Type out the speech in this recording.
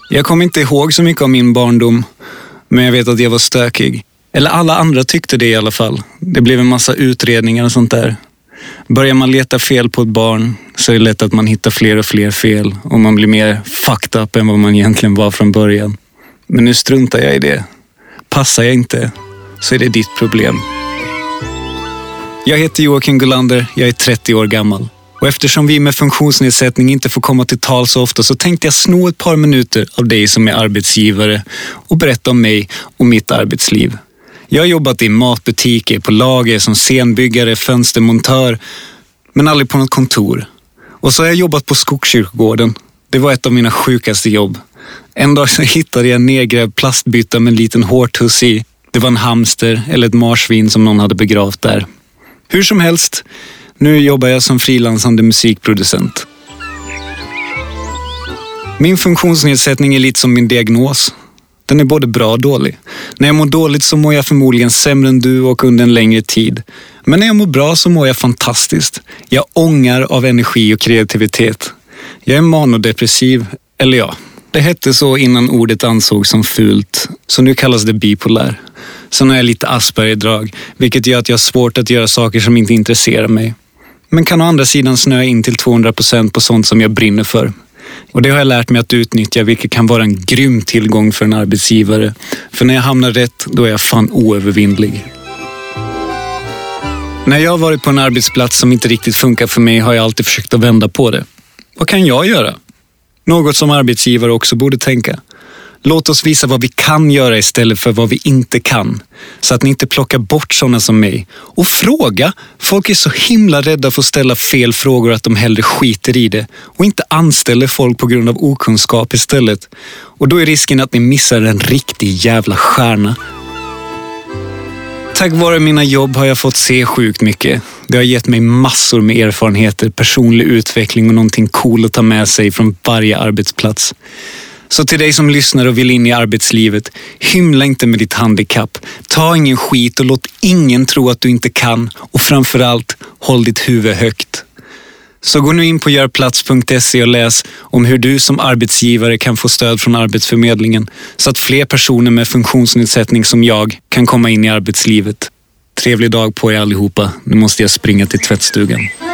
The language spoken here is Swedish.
Jag kommer inte ihåg så mycket av min barndom, men jag vet att jag var stökig. Eller alla andra tyckte det i alla fall. Det blev en massa utredningar och sånt där. Börjar man leta fel på ett barn så är det lätt att man hittar fler och fler fel och man blir mer fucked up än vad man egentligen var från början. Men nu struntar jag i det. Passar jag inte så är det ditt problem. Jag heter Joakim Gullander, jag är 30 år gammal. Och eftersom vi med funktionsnedsättning inte får komma till tal så ofta så tänkte jag sno ett par minuter av dig som är arbetsgivare och berätta om mig och mitt arbetsliv. Jag har jobbat i matbutiker, på lager, som scenbyggare, fönstermontör, men aldrig på något kontor. Och så har jag jobbat på Skogskyrkogården. Det var ett av mina sjukaste jobb. En dag så hittade jag en nedgrävd plastbytta med en liten hårtuss i. Det var en hamster eller ett marsvin som någon hade begravt där. Hur som helst, nu jobbar jag som frilansande musikproducent. Min funktionsnedsättning är lite som min diagnos. Den är både bra och dålig. När jag mår dåligt så mår jag förmodligen sämre än du och under en längre tid. Men när jag mår bra så mår jag fantastiskt. Jag ångar av energi och kreativitet. Jag är manodepressiv, eller ja, det hette så innan ordet ansågs som fult. Så nu kallas det bipolär. Sen har jag lite Asperger-drag, vilket gör att jag har svårt att göra saker som inte intresserar mig. Men kan å andra sidan snöa in till 200% på sånt som jag brinner för. Och det har jag lärt mig att utnyttja, vilket kan vara en grym tillgång för en arbetsgivare. För när jag hamnar rätt, då är jag fan oövervinnlig. När jag har varit på en arbetsplats som inte riktigt funkar för mig har jag alltid försökt att vända på det. Vad kan jag göra? Något som arbetsgivare också borde tänka. Låt oss visa vad vi kan göra istället för vad vi inte kan. Så att ni inte plockar bort sådana som mig. Och fråga. Folk är så himla rädda för att ställa fel frågor att de hellre skiter i det. Och inte anställer folk på grund av okunskap istället. Och då är risken att ni missar en riktig jävla stjärna. Tack vare mina jobb har jag fått se sjukt mycket. Det har gett mig massor med erfarenheter, personlig utveckling och någonting cool att ta med sig från varje arbetsplats. Så till dig som lyssnar och vill in i arbetslivet, hymla inte med ditt handikapp. Ta ingen skit och låt ingen tro att du inte kan. Och framförallt, håll ditt huvud högt. Så gå nu in på görplats.se och läs om hur du som arbetsgivare kan få stöd från Arbetsförmedlingen. Så att fler personer med funktionsnedsättning som jag kan komma in i arbetslivet. Trevlig dag på er allihopa. Nu måste jag springa till tvättstugan.